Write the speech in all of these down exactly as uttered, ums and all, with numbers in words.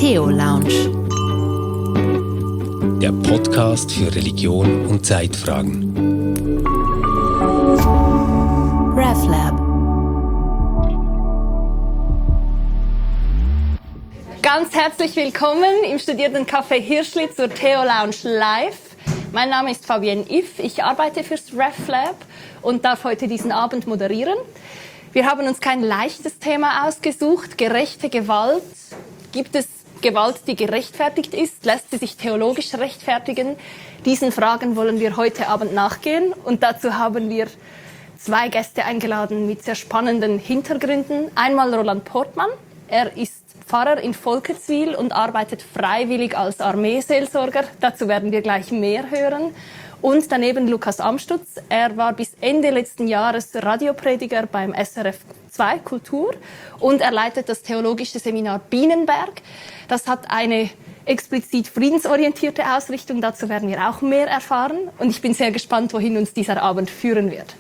Theo Lounge. Der Podcast für Religion und Zeitfragen. RefLab. Ganz herzlich willkommen im Studierendencafé Hirschli zur Theo Lounge Live. Mein Name ist Fabienne Iff, ich arbeite fürs RefLab und darf heute diesen Abend moderieren. Wir haben uns kein leichtes Thema ausgesucht, gerechte Gewalt. Gibt es Gewalt, die gerechtfertigt ist? Lässt sie sich theologisch rechtfertigen? Diesen Fragen wollen wir heute Abend nachgehen und dazu haben wir zwei Gäste eingeladen mit sehr spannenden Hintergründen. Einmal Roland Portmann, er ist Pfarrer in Volkenswil und arbeitet freiwillig als Armeeseelsorger. Dazu werden wir gleich mehr hören. Und daneben Lukas Amstutz. Er war bis Ende letzten Jahres Radioprediger beim S R F zwei Kultur und er leitet das theologische Seminar Bienenberg. Das hat eine explizit friedensorientierte Ausrichtung. Dazu werden wir auch mehr erfahren. Und ich bin sehr gespannt, wohin uns dieser Abend führen wird.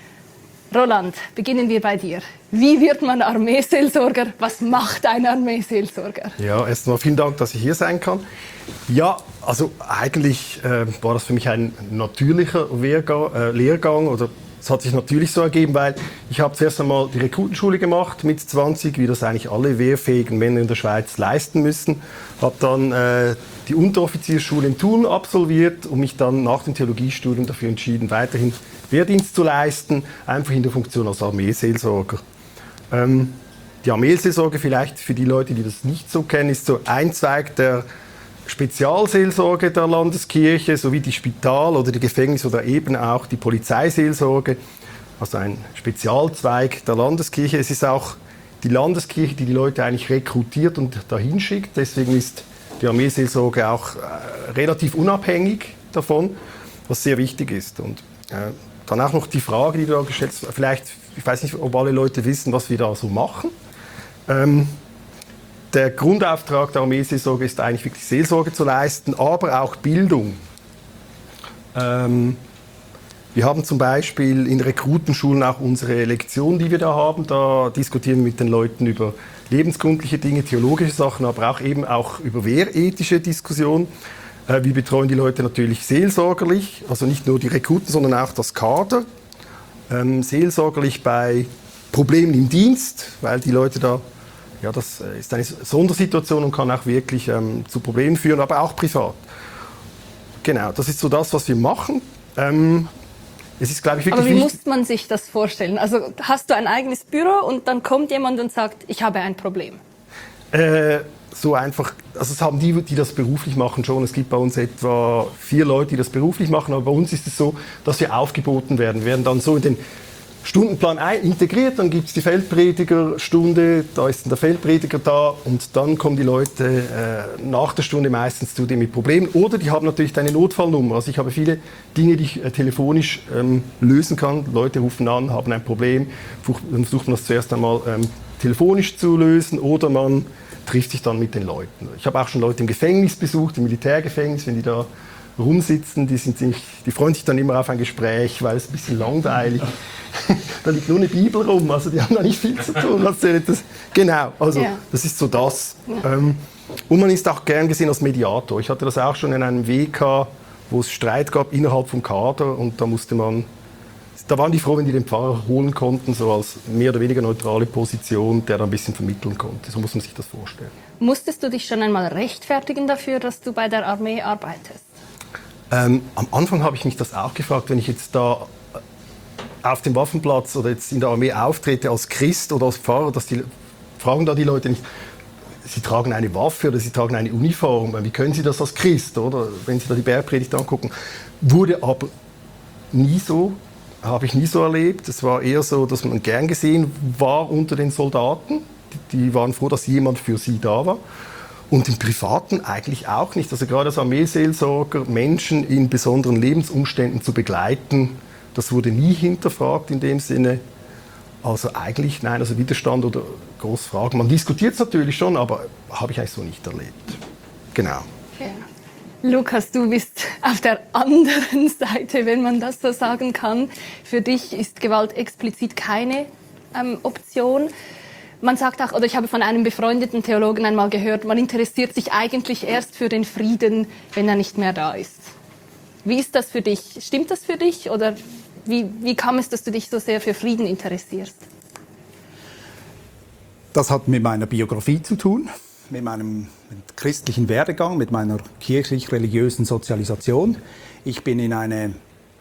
Roland, beginnen wir bei dir. Wie wird man Armeeseelsorger? Was macht ein Armeeseelsorger? Ja, erstmal vielen Dank, dass ich hier sein kann. Ja, also eigentlich äh, war das für mich ein natürlicher Wehrga- äh, Lehrgang oder es hat sich natürlich so ergeben, weil ich habe zuerst einmal die Rekrutenschule gemacht mit zwanzig, wie das eigentlich alle wehrfähigen Männer in der Schweiz leisten müssen. Habe dann äh, die Unteroffiziersschule in Thun absolviert und mich dann nach dem Theologiestudium dafür entschieden, weiterhin Wehrdienst zu leisten, einfach in der Funktion als Armeeseelsorger. Ähm, die Armeeseelsorge, vielleicht für die Leute, die das nicht so kennen, ist so ein Zweig der Spezialseelsorge der Landeskirche, sowie die Spital- oder die Gefängnis- oder eben auch die Polizeiseelsorge, also ein Spezialzweig der Landeskirche. Es ist auch die Landeskirche, die die Leute eigentlich rekrutiert und dahin schickt. Deswegen ist die Armeeseelsorge auch äh, relativ unabhängig davon, was sehr wichtig ist. Und äh, dann auch noch die Frage, die du da gestellt hast, vielleicht, ich weiß nicht, ob alle Leute wissen, was wir da so machen. Ähm, der Grundauftrag der Armeeseelsorge ist eigentlich wirklich Seelsorge zu leisten, aber auch Bildung. Ähm, wir haben zum Beispiel in Rekrutenschulen auch unsere Lektion, die wir da haben. Da diskutieren wir mit den Leuten über lebenskundliche Dinge, theologische Sachen, aber auch eben auch über wehrethische Diskussionen. Wir betreuen die Leute natürlich seelsorgerlich, also nicht nur die Rekruten, sondern auch das Kader. Ähm, seelsorgerlich bei Problemen im Dienst, weil die Leute da, ja, das ist eine Sondersituation und kann auch wirklich ähm, zu Problemen führen, aber auch privat. Genau, das ist so das, was wir machen. Ähm, es ist, glaube ich, wirklich Aber wie wichtig. muss man sich das vorstellen? Also hast du ein eigenes Büro und dann kommt jemand und sagt, ich habe ein Problem? Äh, so einfach, also es haben die, die das beruflich machen schon. Es gibt bei uns etwa vier Leute, die das beruflich machen, aber bei uns ist es so, dass wir aufgeboten werden. Wir werden dann so in den Stundenplan integriert, dann gibt es die Feldpredigerstunde, da ist dann der Feldprediger da und dann kommen die Leute äh, nach der Stunde meistens zu dir mit Problemen oder die haben natürlich eine Notfallnummer. Also ich habe viele Dinge, die ich äh, telefonisch ähm, lösen kann. Leute rufen an, haben ein Problem, dann versucht man das zuerst einmal ähm, telefonisch zu lösen oder man trifft sich dann mit den Leuten. Ich habe auch schon Leute im Gefängnis besucht, im Militärgefängnis, wenn die da rumsitzen, die, sind ziemlich, die freuen sich dann immer auf ein Gespräch, weil es ein bisschen langweilig ist. Da liegt nur eine Bibel rum, also die haben da nicht viel zu tun. Also das, genau, also ja. Das ist so das. Ja. Ähm, und man ist auch gern gesehen als Mediator. Ich hatte das auch schon in einem W K, wo es Streit gab innerhalb vom Kader und da musste man, da waren die froh, wenn die den Pfarrer holen konnten, so als mehr oder weniger neutrale Position, der da ein bisschen vermitteln konnte. So muss man sich das vorstellen. Musstest du dich schon einmal rechtfertigen dafür, dass du bei der Armee arbeitest? Ähm, am Anfang habe ich mich das auch gefragt, wenn ich jetzt da auf dem Waffenplatz oder jetzt in der Armee auftrete als Christ oder als Pfarrer, dass die fragen da die Leute nicht, sie tragen eine Waffe oder sie tragen eine Uniform, wie können sie das als Christ, oder wenn sie da die Bergpredigt angucken. Wurde aber nie so, habe ich nie so erlebt. Es war eher so, dass man gern gesehen war unter den Soldaten. Die waren froh, dass jemand für sie da war. Und im Privaten eigentlich auch nicht. Also gerade als Armeeseelsorger, Menschen in besonderen Lebensumständen zu begleiten, das wurde nie hinterfragt in dem Sinne. Also eigentlich, nein, also Widerstand oder große Fragen. Man diskutiert es natürlich schon, aber habe ich eigentlich so nicht erlebt. Genau. Okay. Lukas, du bist auf der anderen Seite, wenn man das so sagen kann. Für dich ist Gewalt explizit keine ähm, Option. Man sagt auch, oder ich habe von einem befreundeten Theologen einmal gehört, man interessiert sich eigentlich erst für den Frieden, wenn er nicht mehr da ist. Wie ist das für dich? Stimmt das für dich? Oder wie, wie kam es, dass du dich so sehr für Frieden interessierst? Das hat mit meiner Biografie zu tun, mit meinem christlichen Werdegang, mit meiner kirchlich-religiösen Sozialisation. Ich bin in eine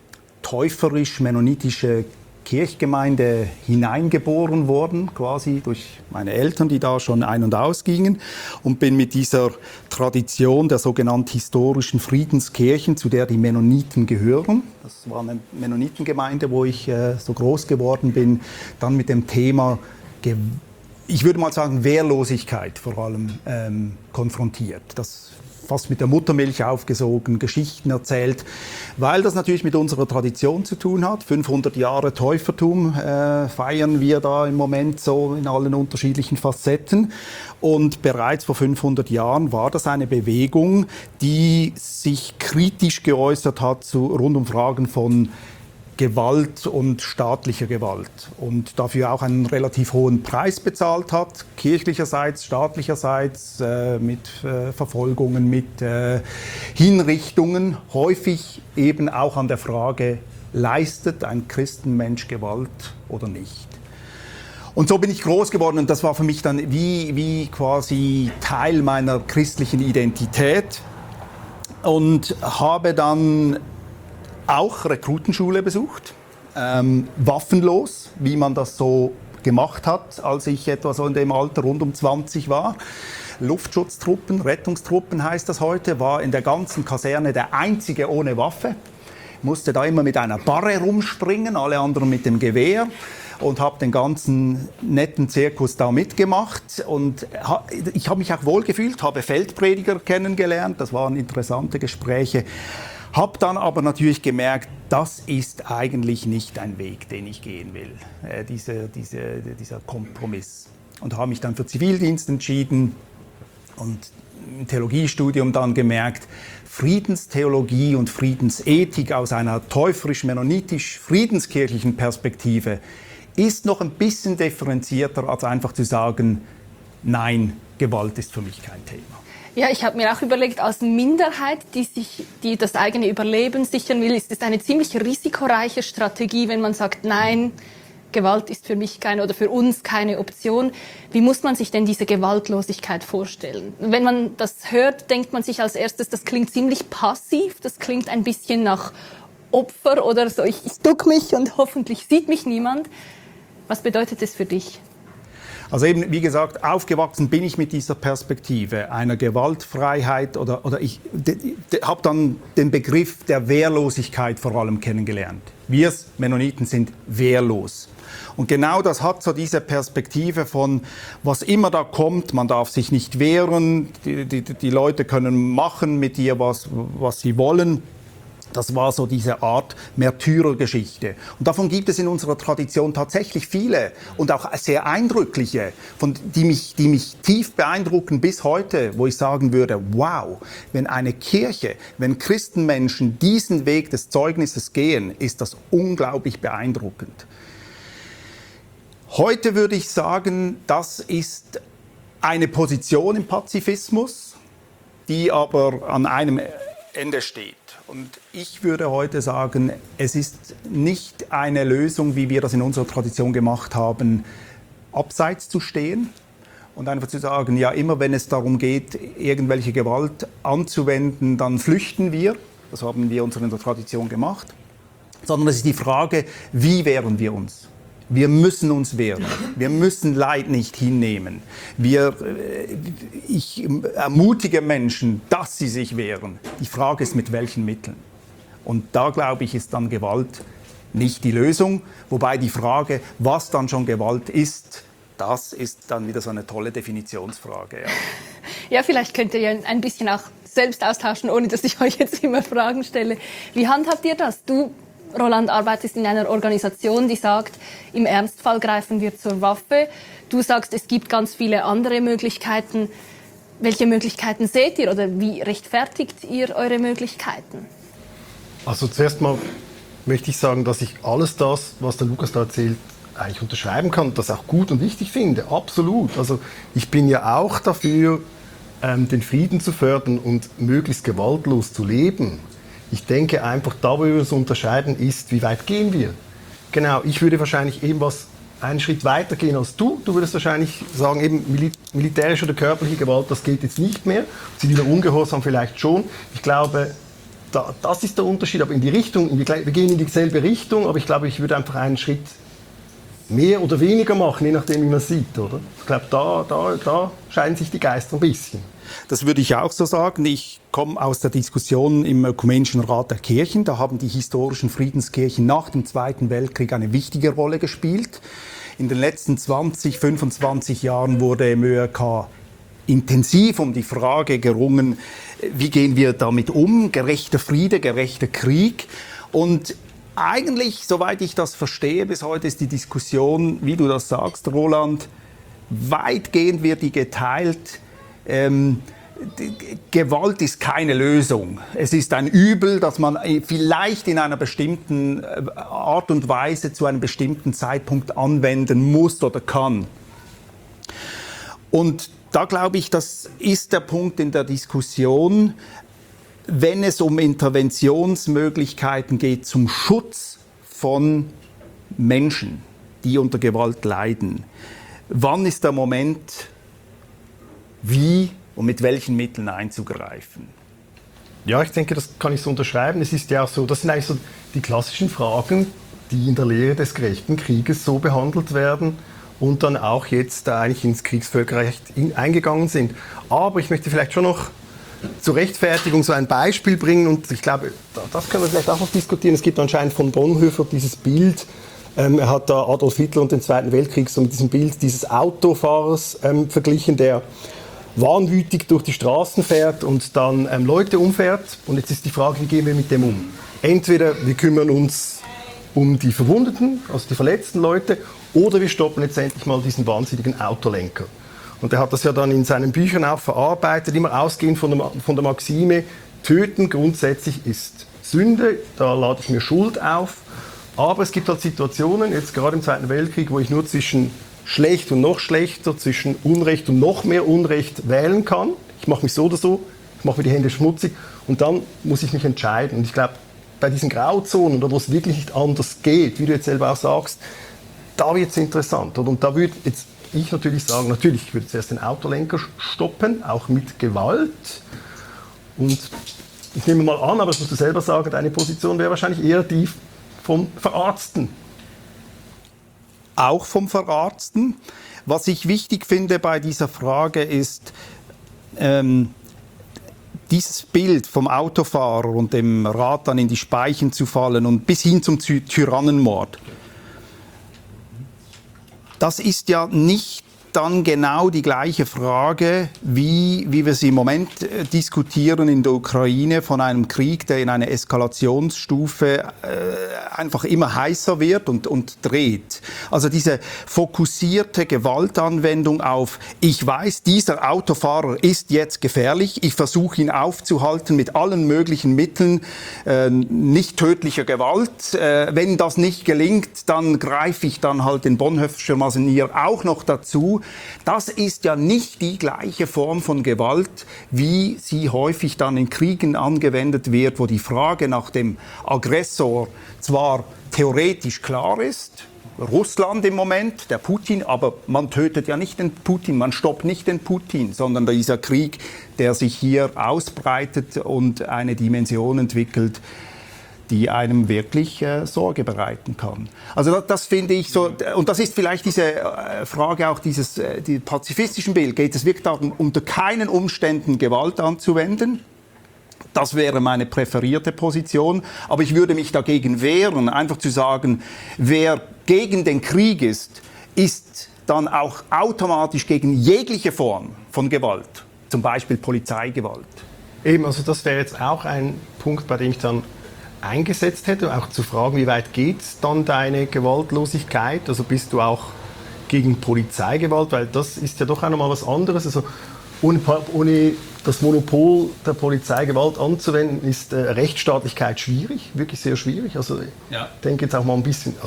täuferisch-mennonitische Kirchgemeinde hineingeboren worden, quasi durch meine Eltern, die da schon ein- und ausgingen, und bin mit dieser Tradition der sogenannten historischen Friedenskirchen, zu der die Mennoniten gehören, das war eine Mennonitengemeinde, wo ich äh, so groß geworden bin, dann mit dem Thema, ich würde mal sagen, Wehrlosigkeit vor allem ähm, konfrontiert. Das fast mit der Muttermilch aufgesogen, Geschichten erzählt, weil das natürlich mit unserer Tradition zu tun hat. fünfhundert Jahre Täufertum äh, feiern wir da im Moment so in allen unterschiedlichen Facetten. Und bereits vor fünfhundert Jahren war das eine Bewegung, die sich kritisch geäußert hat zu rund um Fragen von Gewalt und staatlicher Gewalt und dafür auch einen relativ hohen Preis bezahlt hat, kirchlicherseits, staatlicherseits, äh, mit äh, Verfolgungen, mit äh, Hinrichtungen, häufig eben auch an der Frage, leistet ein Christenmensch Gewalt oder nicht? Und so bin ich groß geworden und das war für mich dann wie, wie quasi Teil meiner christlichen Identität und habe dann auch Rekrutenschule besucht, ähm, waffenlos, wie man das so gemacht hat, als ich etwa so in dem Alter rund um zwanzig war. Luftschutztruppen, Rettungstruppen heißt das heute, war in der ganzen Kaserne der einzige ohne Waffe. Musste da immer mit einer Barre rumspringen, alle anderen mit dem Gewehr. Und habe den ganzen netten Zirkus da mitgemacht. Und ich habe mich auch wohlgefühlt, habe Feldprediger kennengelernt, das waren interessante Gespräche. Habe dann aber natürlich gemerkt, das ist eigentlich nicht ein Weg, den ich gehen will, äh, diese, diese, dieser Kompromiss. Und habe mich dann für Zivildienst entschieden und im Theologiestudium dann gemerkt, Friedenstheologie und Friedensethik aus einer täuferisch-mennonitisch-friedenskirchlichen Perspektive ist noch ein bisschen differenzierter, als einfach zu sagen, nein, Gewalt ist für mich kein Thema. Ja, ich habe mir auch überlegt, als Minderheit, die sich, die das eigene Überleben sichern will, ist es eine ziemlich risikoreiche Strategie, wenn man sagt, nein, Gewalt ist für mich keine oder für uns keine Option. Wie muss man sich denn diese Gewaltlosigkeit vorstellen? Wenn man das hört, denkt man sich als erstes, das klingt ziemlich passiv, das klingt ein bisschen nach Opfer oder so, ich, ich duck mich und hoffentlich sieht mich niemand. Was bedeutet das für dich? Also eben, wie gesagt, aufgewachsen bin ich mit dieser Perspektive einer Gewaltfreiheit oder, oder ich habe dann den Begriff der Wehrlosigkeit vor allem kennengelernt. Wir Mennoniten sind wehrlos. Und genau das hat so diese Perspektive von, was immer da kommt, man darf sich nicht wehren, die, die, die Leute können machen mit dir, was, was sie wollen. Das war so diese Art Märtyrergeschichte. Und davon gibt es in unserer Tradition tatsächlich viele und auch sehr eindrückliche, von, die, mich, die mich tief beeindrucken bis heute, wo ich sagen würde, wow, wenn eine Kirche, wenn Christenmenschen diesen Weg des Zeugnisses gehen, ist das unglaublich beeindruckend. Heute würde ich sagen, das ist eine Position im Pazifismus, die aber an einem Ende steht. Und ich würde heute sagen, es ist nicht eine Lösung, wie wir das in unserer Tradition gemacht haben, abseits zu stehen und einfach zu sagen, ja, immer wenn es darum geht, irgendwelche Gewalt anzuwenden, dann flüchten wir. Das haben wir in unserer Tradition gemacht. Sondern es ist die Frage, wie wehren wir uns? Wir müssen uns wehren. Wir müssen Leid nicht hinnehmen. Wir, ich ermutige Menschen, dass sie sich wehren. Die Frage ist, mit welchen Mitteln. Und da, glaube ich, ist dann Gewalt nicht die Lösung. Wobei die Frage, was dann schon Gewalt ist, das ist dann wieder so eine tolle Definitionsfrage. Ja, ja, vielleicht könnt ihr ja ein bisschen auch selbst austauschen, ohne dass ich euch jetzt immer Fragen stelle. Wie handhabt ihr das? Du, Roland, arbeitest in einer Organisation, die sagt, im Ernstfall greifen wir zur Waffe. Du sagst, es gibt ganz viele andere Möglichkeiten. Welche Möglichkeiten seht ihr oder wie rechtfertigt ihr eure Möglichkeiten? Also zuerst mal möchte ich sagen, dass ich alles das, was der Lukas da erzählt, eigentlich unterschreiben kann, das auch gut und wichtig finde, absolut. Also ich bin ja auch dafür, ähm, den Frieden zu fördern und möglichst gewaltlos zu leben. Ich denke einfach, da wo wir uns unterscheiden, ist, wie weit gehen wir? Genau, ich würde wahrscheinlich eben was einen Schritt weiter gehen als du. Du würdest wahrscheinlich sagen, eben mil- militärische oder körperliche Gewalt, das geht jetzt nicht mehr. Ziviler Ungehorsam vielleicht schon. Ich glaube, da, das ist der Unterschied. Aber in die Richtung, in die, wir gehen in dieselbe Richtung, aber ich glaube, ich würde einfach einen Schritt mehr oder weniger machen, je nachdem, wie man sieht, oder? Ich glaube, da, da, da scheiden sich die Geister ein bisschen. Das würde ich auch so sagen. Ich komme aus der Diskussion im Ökumenischen Rat der Kirchen. Da haben die historischen Friedenskirchen nach dem Zweiten Weltkrieg eine wichtige Rolle gespielt. In den letzten zwanzig, fünfundzwanzig Jahren wurde im Ö R K intensiv um die Frage gerungen, wie gehen wir damit um? Gerechter Friede, gerechter Krieg. Und eigentlich, soweit ich das verstehe, bis heute ist die Diskussion, wie du das sagst, Roland, weitgehend wird die geteilt. Ähm, die Gewalt ist keine Lösung. Es ist ein Übel, das man vielleicht in einer bestimmten Art und Weise zu einem bestimmten Zeitpunkt anwenden muss oder kann. Und da glaube ich, das ist der Punkt in der Diskussion, wenn es um Interventionsmöglichkeiten geht zum Schutz von Menschen, die unter Gewalt leiden. Wann ist der Moment, wie und mit welchen Mitteln einzugreifen? Ja, ich denke, das kann ich so unterschreiben. Es ist ja auch so, das sind eigentlich so die klassischen Fragen, die in der Lehre des gerechten Krieges so behandelt werden und dann auch jetzt eigentlich ins Kriegsvölkerrecht eingegangen sind. Aber ich möchte vielleicht schon noch zur Rechtfertigung so ein Beispiel bringen und ich glaube, das können wir vielleicht auch noch diskutieren. Es gibt anscheinend von Bonhoeffer dieses Bild, ähm, er hat da Adolf Hitler und den Zweiten Weltkrieg so mit diesem Bild dieses Autofahrers ähm, verglichen, der wahnwütig durch die Straßen fährt und dann ähm, Leute umfährt. Und jetzt ist die Frage, wie gehen wir mit dem um? Entweder wir kümmern uns um die Verwundeten, also die verletzten Leute, oder wir stoppen jetzt endlich mal diesen wahnsinnigen Autolenker. Und er hat das ja dann in seinen Büchern auch verarbeitet, immer ausgehend von der, von der Maxime, Töten grundsätzlich ist Sünde, da lade ich mir Schuld auf. Aber es gibt halt Situationen, jetzt gerade im Zweiten Weltkrieg, wo ich nur zwischen schlecht und noch schlechter, zwischen Unrecht und noch mehr Unrecht wählen kann. Ich mache mich so oder so, ich mache mir die Hände schmutzig und dann muss ich mich entscheiden. Und ich glaube, bei diesen Grauzonen, oder wo es wirklich nicht anders geht, wie du jetzt selber auch sagst, da wird es interessant. Und da würde jetzt ich natürlich sagen, natürlich, ich würde zuerst den Autolenker stoppen, auch mit Gewalt. Und ich nehme mal an, aber das musst du selber sagen, deine Position wäre wahrscheinlich eher die vom Verarzten. Auch vom Verarzten. Was ich wichtig finde bei dieser Frage ist, ähm, dieses Bild vom Autofahrer und dem Rad dann in die Speichen zu fallen und bis hin zum Ty- Tyrannenmord. Das ist ja nicht dann genau die gleiche Frage, wie, wie wir sie im Moment äh, diskutieren in der Ukraine von einem Krieg, der in einer Eskalationsstufe äh, einfach immer heißer wird und, und dreht. Also diese fokussierte Gewaltanwendung auf, ich weiß, dieser Autofahrer ist jetzt gefährlich, ich versuche ihn aufzuhalten mit allen möglichen Mitteln, äh, nicht tödlicher Gewalt. Äh, wenn das nicht gelingt, dann greife ich dann halt den Bonhoefferschen Masenier auch noch dazu. Das ist ja nicht die gleiche Form von Gewalt, wie sie häufig dann in Kriegen angewendet wird, wo die Frage nach dem Aggressor zwar theoretisch klar ist, Russland im Moment, der Putin, aber man tötet ja nicht den Putin, man stoppt nicht den Putin, sondern dieser Krieg, der sich hier ausbreitet und eine Dimension entwickelt, die einem wirklich äh, Sorge bereiten kann. Also das, das finde ich so, und das ist vielleicht diese äh, Frage auch dieses äh, die pazifistischen Bild. Geht es wirklich darum, unter keinen Umständen Gewalt anzuwenden? Das wäre meine präferierte Position. Aber ich würde mich dagegen wehren, einfach zu sagen, wer gegen den Krieg ist, ist dann auch automatisch gegen jegliche Form von Gewalt, zum Beispiel Polizeigewalt. Eben, also das wäre jetzt auch ein Punkt, bei dem ich dann eingesetzt hätte, auch zu fragen, wie weit geht dann deine Gewaltlosigkeit? Also bist du auch gegen Polizeigewalt, weil das ist ja doch auch nochmal was anderes. Also ohne, ohne das Monopol der Polizeigewalt anzuwenden, ist äh, Rechtsstaatlichkeit schwierig, wirklich sehr schwierig. Also ja. Ich denke jetzt auch mal ein bisschen, also nicht,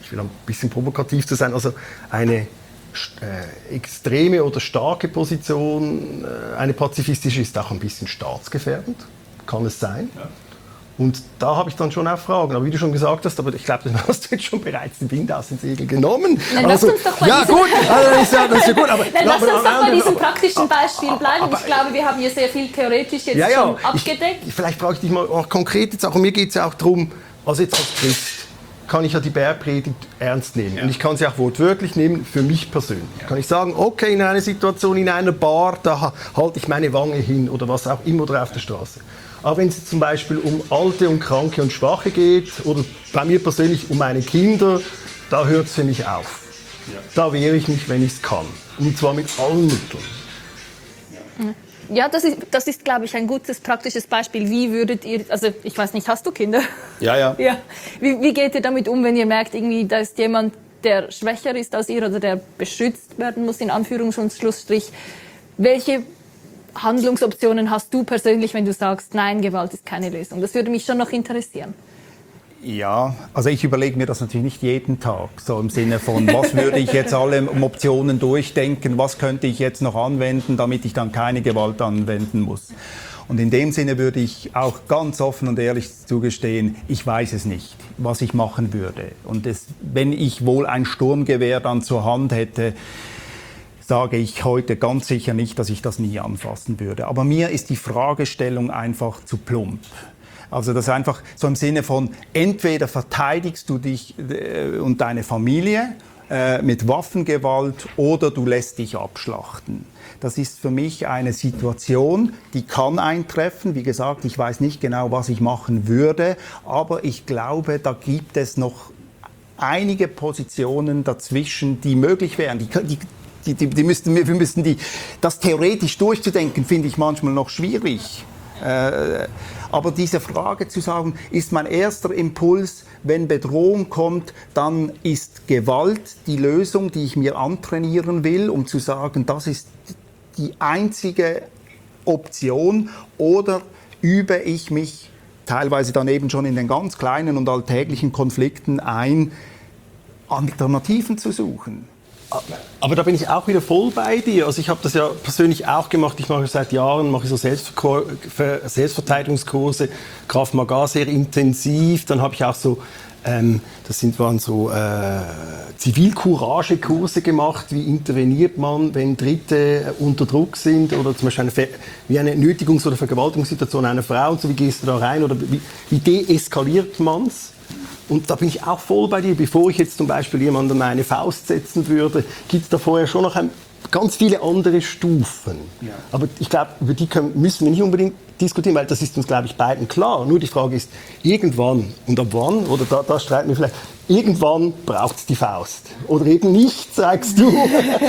ich will ein bisschen provokativ zu sein, also eine äh, extreme oder starke Position, äh, eine pazifistische, ist auch ein bisschen staatsgefährdend, kann es sein. Ja. Und da habe ich dann schon auch Fragen. Aber wie du schon gesagt hast, aber ich glaube, dann hast du jetzt schon bereits den Wind aus den Segeln genommen. Dann also, lass uns doch bei ja, diesem, gut, also, das ist ja, das ist ja gut. Aber, dann ja, lass uns aber, doch bei diesem aber, praktischen Beispiel bleiben. aber, Ich glaube, wir haben hier sehr viel theoretisch jetzt ja, ja, schon abgedeckt. Ich, vielleicht frage ich dich mal auch konkret jetzt auch. Und mir geht es ja auch darum, also jetzt als Christ kann ich ja die Bergpredigt ernst nehmen. Ja. Und ich kann sie auch wortwörtlich nehmen, für mich persönlich. Ja. Kann ich sagen, okay, in einer Situation, in einer Bar, da halte ich meine Wange hin oder was auch immer, oder auf der Straße. Aber wenn es zum Beispiel um Alte und Kranke und Schwache geht, oder bei mir persönlich um meine Kinder, da hört es für mich auf. Ja. Da wehre ich mich, wenn ich es kann. Und zwar mit allen Mitteln. Ja, das ist, das ist, glaube ich, ein gutes, praktisches Beispiel. Wie würdet ihr, also ich weiß nicht, hast du Kinder? Ja, ja. ja. Wie, wie geht ihr damit um, wenn ihr merkt, irgendwie, da ist jemand, der schwächer ist als ihr oder der beschützt werden muss, in Anführungs- und Schlussstrich? Welche Handlungsoptionen hast du persönlich, wenn du sagst, nein, Gewalt ist keine Lösung? Das würde mich schon noch interessieren. Ja, also ich überlege mir das natürlich nicht jeden Tag, so im Sinne von, was würde ich jetzt alle Optionen durchdenken, was könnte ich jetzt noch anwenden, damit ich dann keine Gewalt anwenden muss. Und in dem Sinne würde ich auch ganz offen und ehrlich zugestehen, ich weiß es nicht, was ich machen würde. Und es, wenn ich wohl ein Sturmgewehr dann zur Hand hätte, sage ich heute ganz sicher nicht, dass ich das nie anfassen würde. Aber mir ist die Fragestellung einfach zu plump. Also das ist einfach so im Sinne von, entweder verteidigst du dich äh, und deine Familie äh, mit Waffengewalt oder du lässt dich abschlachten. Das ist für mich eine Situation, die kann eintreffen. Wie gesagt, ich weiß nicht genau, was ich machen würde, aber ich glaube, da gibt es noch einige Positionen dazwischen, die möglich wären. Die, die, Die, die, die müssten, wir müssen die, das theoretisch durchzudenken, finde ich manchmal noch schwierig. Äh, aber diese Frage zu sagen, ist mein erster Impuls, wenn Bedrohung kommt, dann ist Gewalt die Lösung, die ich mir antrainieren will, um zu sagen, das ist die einzige Option, oder übe ich mich teilweise dann eben schon in den ganz kleinen und alltäglichen Konflikten ein, Alternativen zu suchen. Aber da bin ich auch wieder voll bei dir. Also ich habe das ja persönlich auch gemacht. Ich mache seit Jahren mache ich so Selbstver- Selbstverteidigungskurse, Krav Maga sehr intensiv. Dann habe ich auch so, ähm, das sind, waren so äh, Zivilcourage-Kurse gemacht. Wie interveniert man, wenn Dritte unter Druck sind, oder zum Beispiel eine, Ver- wie eine Nötigungs- oder Vergewaltigungssituation einer Frau. Und so, wie gehst du da rein, oder wie, wie deeskaliert man es? Und da bin ich auch voll bei dir. Bevor ich jetzt zum Beispiel jemandem eine Faust setzen würde, gibt es da vorher schon noch ein, ganz viele andere Stufen. Ja. Aber ich glaube, über die können, müssen wir nicht unbedingt diskutieren, weil das ist uns, glaube ich, beiden klar. Nur die Frage ist, irgendwann, und ab wann, oder da, da streiten wir vielleicht, irgendwann braucht es die Faust. Oder eben nicht, sagst du.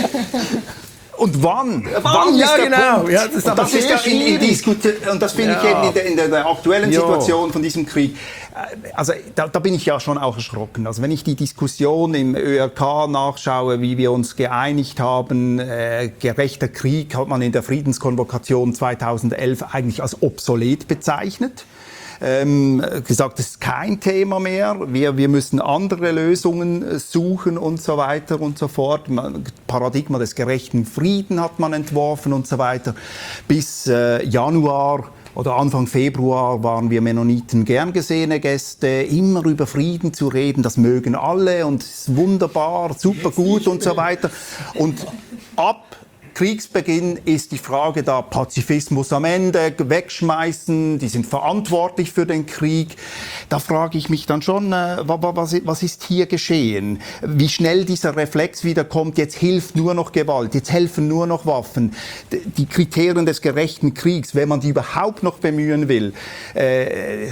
Und wann? Wann, wann ja, ist der genau. Punkt? Ja, das ist und das ist ja in, in Diskut- und das finde ja. ich eben in der, in der, der aktuellen ja. Situation von diesem Krieg, also da, da bin ich ja schon auch erschrocken. Also wenn ich die Diskussion im Ö R K nachschaue, wie wir uns geeinigt haben, äh, gerechter Krieg hat man in der Friedenskonvokation zweitausendelf eigentlich als obsolet bezeichnet. Ähm, gesagt, das ist kein Thema mehr, wir, wir müssen andere Lösungen suchen und so weiter und so fort. Paradigma des gerechten Frieden hat man entworfen und so weiter. Bis äh, Januar oder Anfang Februar waren wir Mennoniten gern gesehene Gäste, immer über Frieden zu reden, das mögen alle und ist wunderbar, super gut und so weiter. Und ab Kriegsbeginn ist die Frage da, Pazifismus am Ende, wegschmeißen, die sind verantwortlich für den Krieg. Da frage ich mich dann schon, äh, was, was ist hier geschehen? Wie schnell dieser Reflex wieder kommt, jetzt hilft nur noch Gewalt, jetzt helfen nur noch Waffen. Die Kriterien des gerechten Kriegs, wenn man die überhaupt noch bemühen will, äh,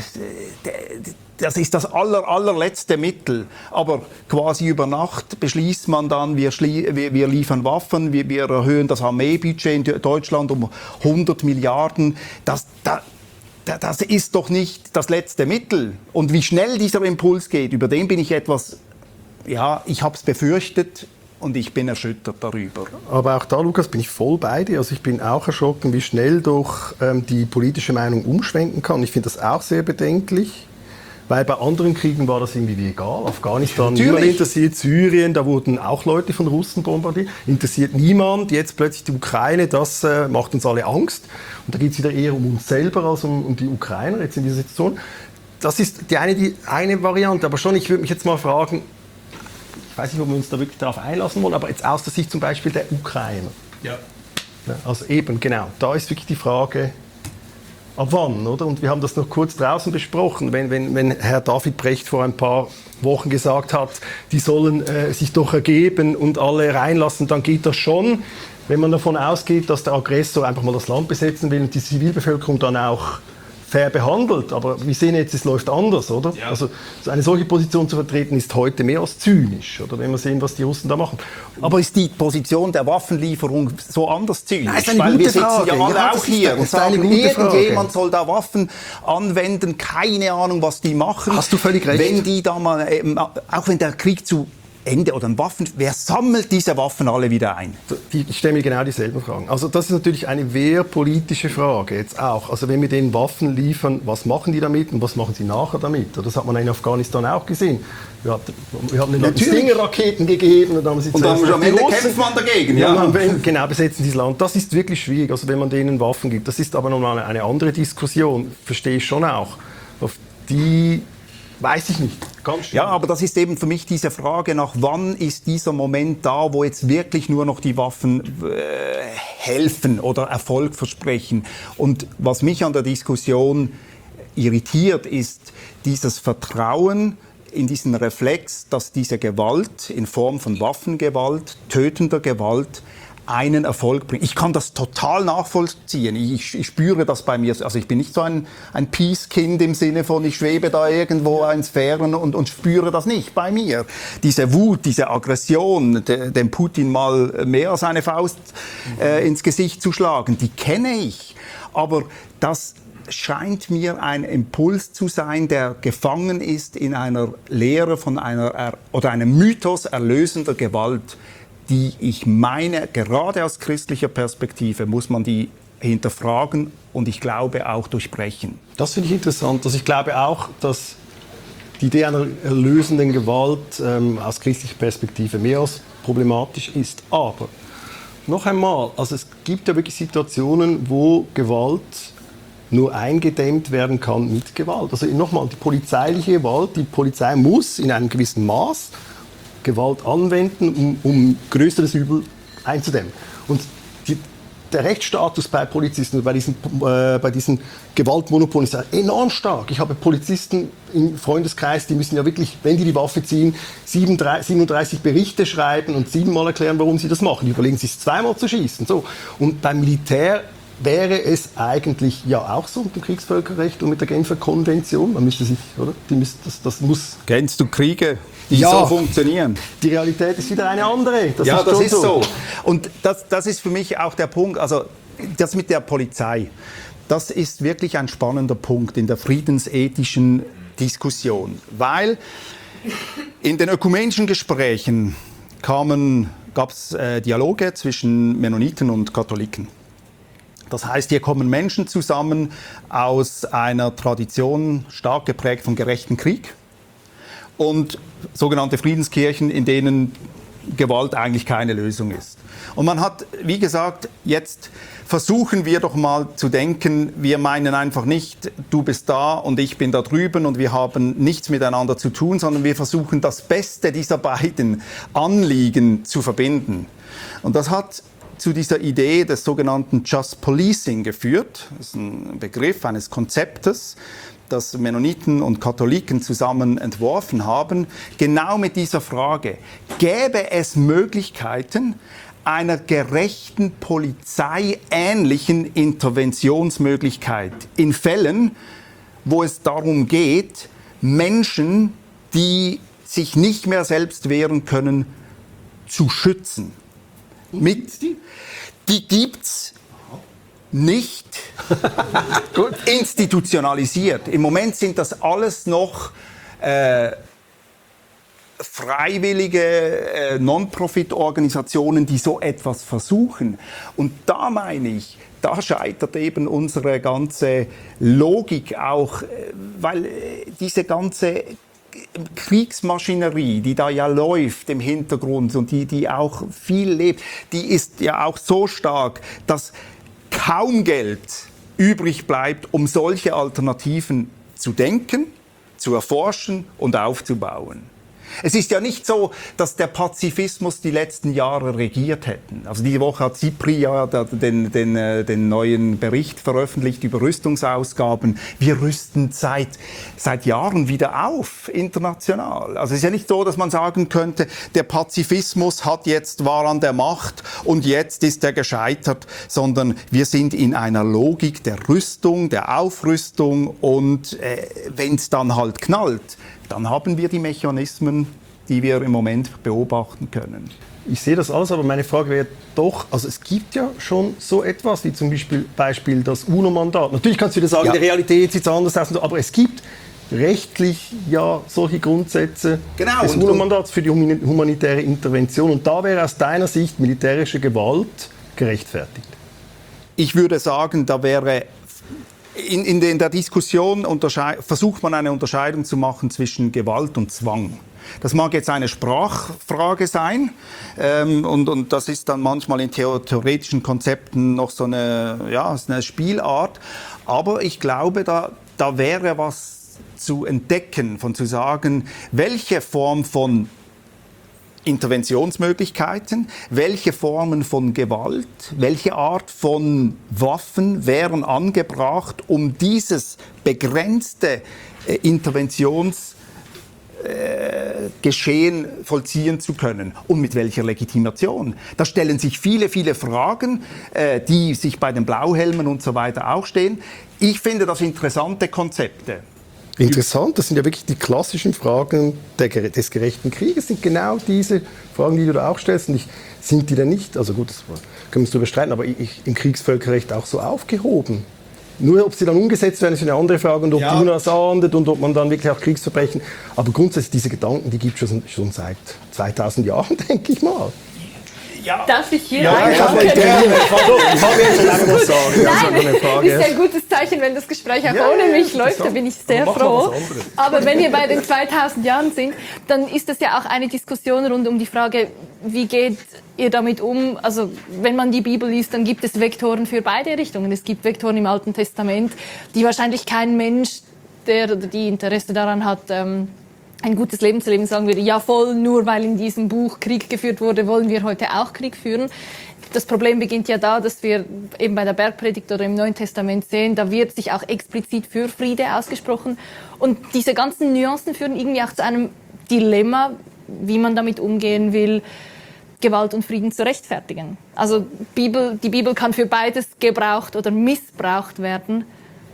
das ist das aller, allerletzte Mittel. Aber quasi über Nacht beschließt man dann, wir, schlie- wir, wir liefern Waffen, wir, wir erhöhen das Armeebudget in Deutschland um hundert Milliarden. Das, das, das ist doch nicht das letzte Mittel. Und wie schnell dieser Impuls geht, über den bin ich etwas, ja, ich habe es befürchtet. Und ich bin erschüttert darüber. Aber auch da, Lukas, bin ich voll bei dir. Also ich bin auch erschrocken, wie schnell doch ähm, die politische Meinung umschwenken kann. Ich finde das auch sehr bedenklich. Weil bei anderen Kriegen war das irgendwie egal. Afghanistan Natürlich. niemand interessiert, Syrien, da wurden auch Leute von Russen bombardiert. Interessiert niemand. Jetzt plötzlich die Ukraine, das äh, macht uns alle Angst. Und da geht es wieder eher um uns selber als um, um die Ukrainer jetzt in dieser Situation. Das ist die eine, die eine Variante. Aber schon, ich würde mich jetzt mal fragen, ich weiß nicht, ob wir uns da wirklich darauf einlassen wollen, aber jetzt aus der Sicht zum Beispiel der Ukrainer. Ja. Ja, also eben, genau. Da ist wirklich die Frage, ab wann, oder? Und wir haben das noch kurz draußen besprochen, wenn, wenn, wenn Herr David Brecht vor ein paar Wochen gesagt hat, die sollen äh, sich doch ergeben und alle reinlassen, dann geht das schon. Wenn man davon ausgeht, dass der Aggressor einfach mal das Land besetzen will und die Zivilbevölkerung dann auch fair behandelt. Aber wir sehen jetzt, es läuft anders, oder? Ja. Also eine solche Position zu vertreten, ist heute mehr als zynisch, oder? Wenn wir sehen, was die Russen da machen. Aber ist die Position der Waffenlieferung so anders zynisch? Nein, ist eine Weil gute wir sitzen Frage. ja alle Ja, auch das ist- hier das und ist eine sagen, gute Frage. irgendjemand soll da Waffen anwenden, keine Ahnung, was die machen. Hast du völlig recht. Wenn die da mal, ähm, auch wenn der Krieg zu Ende oder ein Waffen, wer sammelt diese Waffen alle wieder ein? Die, ich stelle mir genau dieselben Fragen. Also das ist natürlich eine wehrpolitische Frage jetzt auch. Also wenn wir denen Waffen liefern, was machen die damit und was machen sie nachher damit? Das hat man in Afghanistan auch gesehen. Wir, hatten, wir haben den Stinger-Raketen gegeben und dann haben sie Und dann zuerst am die Ende Russen- kämpft man dagegen, Ja, ja. man will- genau, besetzen dieses Land. Das ist wirklich schwierig, also wenn man denen Waffen gibt. Das ist aber nochmal eine andere Diskussion, verstehe ich schon auch. Auf die weiß ich nicht. Ganz schwierig. Ja, aber das ist eben für mich diese Frage nach, wann ist dieser Moment da, wo jetzt wirklich nur noch die Waffen äh, helfen oder Erfolg versprechen. Und was mich an der Diskussion irritiert, ist dieses Vertrauen in diesen Reflex, dass diese Gewalt in Form von Waffengewalt, tötender Gewalt, einen Erfolg bringt. Ich kann das total nachvollziehen. Ich, ich spüre das bei mir. Also ich bin nicht so ein, ein Peace-Kind im Sinne von, ich schwebe da irgendwo in Sphären und, und spüre das nicht bei mir. Diese Wut, diese Aggression, de, dem Putin mal mehr als eine Faust äh, ins Gesicht zu schlagen, die kenne ich. Aber das scheint mir ein Impuls zu sein, der gefangen ist in einer Lehre von einer er- oder einem Mythos erlösender Gewalt, die ich meine, gerade aus christlicher Perspektive muss man die hinterfragen und ich glaube auch durchbrechen. Das finde ich interessant. Also ich glaube auch, dass die Idee einer erlösenden Gewalt ähm, aus christlicher Perspektive mehr als problematisch ist. Aber noch einmal, also es gibt ja wirklich Situationen, wo Gewalt nur eingedämmt werden kann mit Gewalt. Also nochmal, die polizeiliche Gewalt, die Polizei muss in einem gewissen Maß Gewalt anwenden, um, um größeres Übel einzudämmen. Und die, der Rechtsstatus bei Polizisten, bei diesen, äh, bei diesen Gewaltmonopolen ist ja enorm stark. Ich habe Polizisten im Freundeskreis, die müssen ja wirklich, wenn die die Waffe ziehen, siebenunddreißig Berichte schreiben und siebenmal erklären, warum sie das machen. Die überlegen sich zweimal zu schießen. So. Und beim Militär wäre es eigentlich ja auch so mit dem Kriegsvölkerrecht und mit der Genfer Konvention. Man müsste sich, oder? Die müsste, das, das muss. Kennst du Kriege, die Ja. so funktionieren? Die Realität ist wieder eine andere. Das ja, ist das schon ist so. Und das, das ist für mich auch der Punkt, also das mit der Polizei, das ist wirklich ein spannender Punkt in der friedensethischen Diskussion. Weil in den ökumenischen Gesprächen kamen, gab es äh, Dialoge zwischen Mennoniten und Katholiken. Das heißt, hier kommen Menschen zusammen aus einer Tradition stark geprägt vom gerechten Krieg und sogenannte Friedenskirchen, in denen Gewalt eigentlich keine Lösung ist. Und man hat, wie gesagt, jetzt versuchen wir doch mal zu denken, wir meinen einfach nicht, du bist da und ich bin da drüben und wir haben nichts miteinander zu tun, sondern wir versuchen das Beste dieser beiden Anliegen zu verbinden. Und das hat zu dieser Idee des sogenannten Just Policing geführt. Das ist ein Begriff eines Konzeptes, das Mennoniten und Katholiken zusammen entworfen haben, genau mit dieser Frage: Gäbe es Möglichkeiten einer gerechten polizeiähnlichen Interventionsmöglichkeit in Fällen, wo es darum geht, Menschen, die sich nicht mehr selbst wehren können, zu schützen? Mit, die gibt's nicht institutionalisiert. Im Moment sind das alles noch äh, freiwillige äh, Non-Profit-Organisationen, die so etwas versuchen. Und da meine ich, da scheitert eben unsere ganze Logik auch, weil diese ganze Kriegsmaschinerie, die da ja läuft im Hintergrund und die, die auch viel lebt, die ist ja auch so stark, dass kaum Geld übrig bleibt, um solche Alternativen zu denken, zu erforschen und aufzubauen. Es ist ja nicht so, dass der Pazifismus die letzten Jahre regiert hätten. Also diese Woche hat SIPRI ja den, den, den neuen Bericht veröffentlicht über Rüstungsausgaben. Wir rüsten seit, seit Jahren wieder auf, international. Also es ist ja nicht so, dass man sagen könnte, der Pazifismus hat jetzt, war an der Macht und jetzt ist er gescheitert, sondern wir sind in einer Logik der Rüstung, der Aufrüstung und äh, wenn es dann halt knallt, dann haben wir die Mechanismen, die wir im Moment beobachten können. Ich sehe das alles, aber meine Frage wäre doch, also es gibt ja schon so etwas, wie zum Beispiel, Beispiel das UNO-Mandat. Natürlich kannst du wieder sagen, ja, die Realität sieht anders aus, aber es gibt rechtlich ja solche Grundsätze genau, des UNO-Mandats für die humanitäre Intervention. Und da wäre aus deiner Sicht militärische Gewalt gerechtfertigt. Ich würde sagen, da wäre In, in, in der Diskussion versucht man eine Unterscheidung zu machen zwischen Gewalt und Zwang. Das mag jetzt eine Sprachfrage sein ähm, und, und das ist dann manchmal in theoretischen Konzepten noch so eine, ja, eine Spielart. Aber ich glaube, da, da wäre was zu entdecken, von zu sagen, welche Form von Interventionsmöglichkeiten, welche Formen von Gewalt, welche Art von Waffen wären angebracht, um dieses begrenzte äh, Interventionsgeschehen äh, vollziehen zu können und mit welcher Legitimation. Da stellen sich viele, viele Fragen, äh, die sich bei den Blauhelmen und so weiter auch stehen. Ich finde das interessante Konzepte. Interessant, das sind ja wirklich die klassischen Fragen der, des gerechten Krieges, das sind genau diese Fragen, die du da auch stellst. Und ich, sind die denn nicht, also gut, das können wir uns darüber streiten, aber ich, im Kriegsvölkerrecht auch so aufgehoben? Nur ob sie dann umgesetzt werden, ist eine andere Frage und ob ja. die UNO das ahndet und ob man dann wirklich auch Kriegsverbrechen, aber grundsätzlich diese Gedanken, die gibt es schon, schon seit zweitausend Jahren, denke ich mal. Ja. Darf ich hier ja, einhaken? Ich habe jetzt lange was sagen. Nein, es ist ein gutes Zeichen, wenn das Gespräch auch ja, ohne mich läuft, da bin ich sehr froh. Aber wenn wir bei den zweitausend Jahren sind, dann ist das ja auch eine Diskussion rund um die Frage, wie geht ihr damit um? Also wenn man die Bibel liest, dann gibt es Vektoren für beide Richtungen. Es gibt Vektoren im Alten Testament, die wahrscheinlich kein Mensch, der oder die Interesse daran hat, ähm, ein gutes Leben zu leben, sagen würde, ja voll, nur weil in diesem Buch Krieg geführt wurde, wollen wir heute auch Krieg führen. Das Problem beginnt ja da, dass wir eben bei der Bergpredigt oder im Neuen Testament sehen, da wird sich auch explizit für Friede ausgesprochen. Und diese ganzen Nuancen führen irgendwie auch zu einem Dilemma, wie man damit umgehen will, Gewalt und Frieden zu rechtfertigen. Also Bibel, die Bibel kann für beides gebraucht oder missbraucht werden.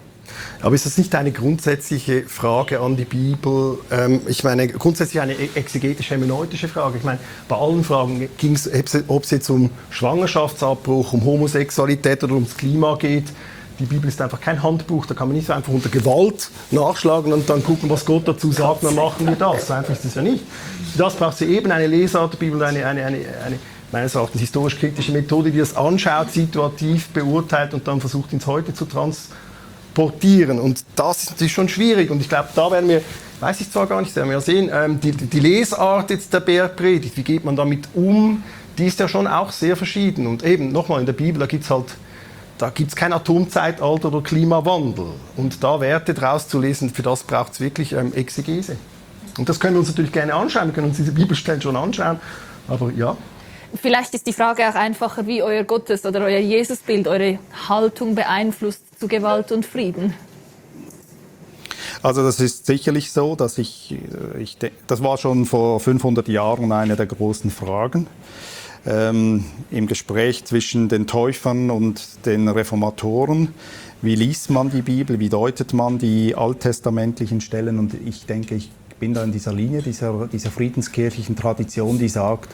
Aber ist das nicht eine grundsätzliche Frage an die Bibel? Ähm, ich meine, grundsätzlich eine exegetische, hermeneutische Frage. Ich meine, bei allen Fragen ging es, ob es jetzt um Schwangerschaftsabbruch, um Homosexualität oder ums Klima geht. Die Bibel ist einfach kein Handbuch, da kann man nicht so einfach unter Gewalt nachschlagen und dann gucken, was Gott dazu sagt, dann machen wir das. So einfach ist es ja nicht. Das braucht sie eben eine Lesart der Bibel, eine, eine, eine, eine meines Erachtens historisch-kritische Methode, die das anschaut, situativ beurteilt und dann versucht, ins Heute zu transportieren. Portieren. Und das ist natürlich schon schwierig. Und ich glaube, da werden wir, weiß ich zwar gar nicht, werden wir sehen, ähm, die, die Lesart jetzt der Bergpredigt, wie geht man damit um, die ist ja schon auch sehr verschieden. Und eben, nochmal, in der Bibel, da gibt es halt, da gibt's kein Atomzeitalter oder Klimawandel. Und da Werte draus zu lesen, für das braucht es wirklich ähm, Exegese. Und das können wir uns natürlich gerne anschauen, wir können uns diese Bibelstellen schon anschauen, aber ja. Vielleicht ist die Frage auch einfacher, wie euer Gottes- oder euer Jesusbild eure Haltung beeinflusst zu Gewalt und Frieden. Also das ist sicherlich so, dass ich, ich das war schon vor fünfhundert Jahren eine der großen Fragen ähm, im Gespräch zwischen den Täufern und den Reformatoren. Wie liest man die Bibel, wie deutet man die alttestamentlichen Stellen? Und ich denke, ich bin da in dieser Linie, dieser, dieser friedenskirchlichen Tradition, die sagt,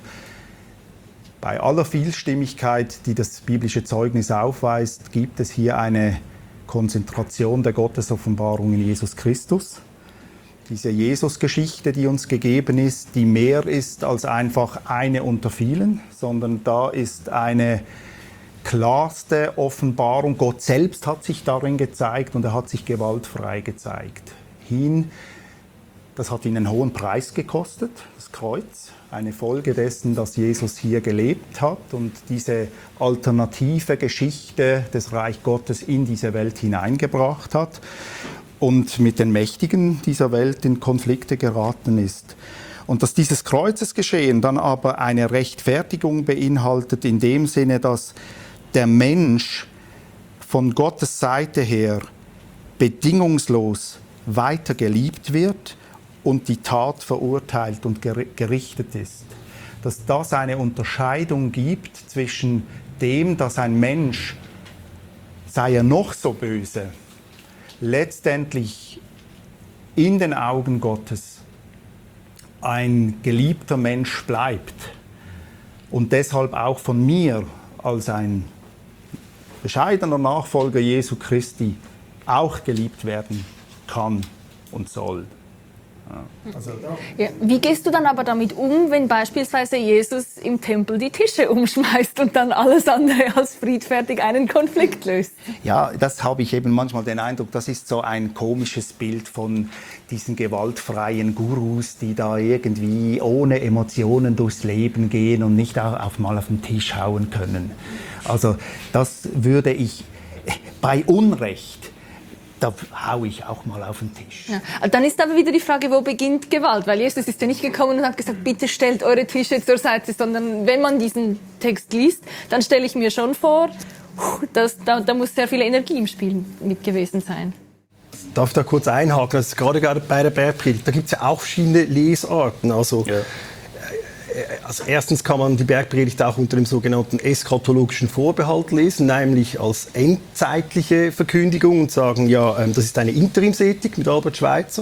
bei aller Vielstimmigkeit, die das biblische Zeugnis aufweist, gibt es hier eine Konzentration der Gottesoffenbarung in Jesus Christus. diese Jesus-Geschichte, die uns gegeben ist, die mehr ist als einfach eine unter vielen, sondern da ist eine klarste Offenbarung. Gott selbst hat sich darin gezeigt und er hat sich gewaltfrei gezeigt. Hin, das hat ihn einen hohen Preis gekostet, das Kreuz, eine Folge dessen, dass Jesus hier gelebt hat und diese alternative Geschichte des Reich Gottes in diese Welt hineingebracht hat und mit den Mächtigen dieser Welt in Konflikte geraten ist. Und dass dieses Kreuzesgeschehen dann aber eine Rechtfertigung beinhaltet in dem Sinne, dass der Mensch von Gottes Seite her bedingungslos weiter geliebt wird und die Tat verurteilt und gerichtet ist. Dass das eine Unterscheidung gibt zwischen dem, dass ein Mensch, sei er noch so böse, letztendlich in den Augen Gottes ein geliebter Mensch bleibt und deshalb auch von mir als ein bescheidener Nachfolger Jesu Christi auch geliebt werden kann und soll. Ja. Also, ja, wie gehst du dann aber damit um, wenn beispielsweise Jesus im Tempel die Tische umschmeißt und dann alles andere als friedfertig einen Konflikt löst? Ja, das habe ich eben manchmal den Eindruck, das ist so ein komisches Bild von diesen gewaltfreien Gurus, die da irgendwie ohne Emotionen durchs Leben gehen und nicht auch auf mal auf den Tisch hauen können. Also das würde ich bei Unrecht, da hau ich auch mal auf den Tisch. Ja. Dann ist aber wieder die Frage, wo beginnt Gewalt? Weil Jesus ist ja nicht gekommen und hat gesagt, bitte stellt eure Tische zur Seite, sondern wenn man diesen Text liest, dann stelle ich mir schon vor, dass, da, da muss sehr viel Energie im Spiel mit gewesen sein. Darf ich da kurz einhaken? Also gerade bei der Bergpredigt, da gibt es ja auch verschiedene Lesarten. Also, ja. Also erstens kann man die Bergpredigt auch unter dem sogenannten eschatologischen Vorbehalt lesen, nämlich als endzeitliche Verkündigung und sagen, ja, das ist eine Interimsethik mit Albert Schweitzer.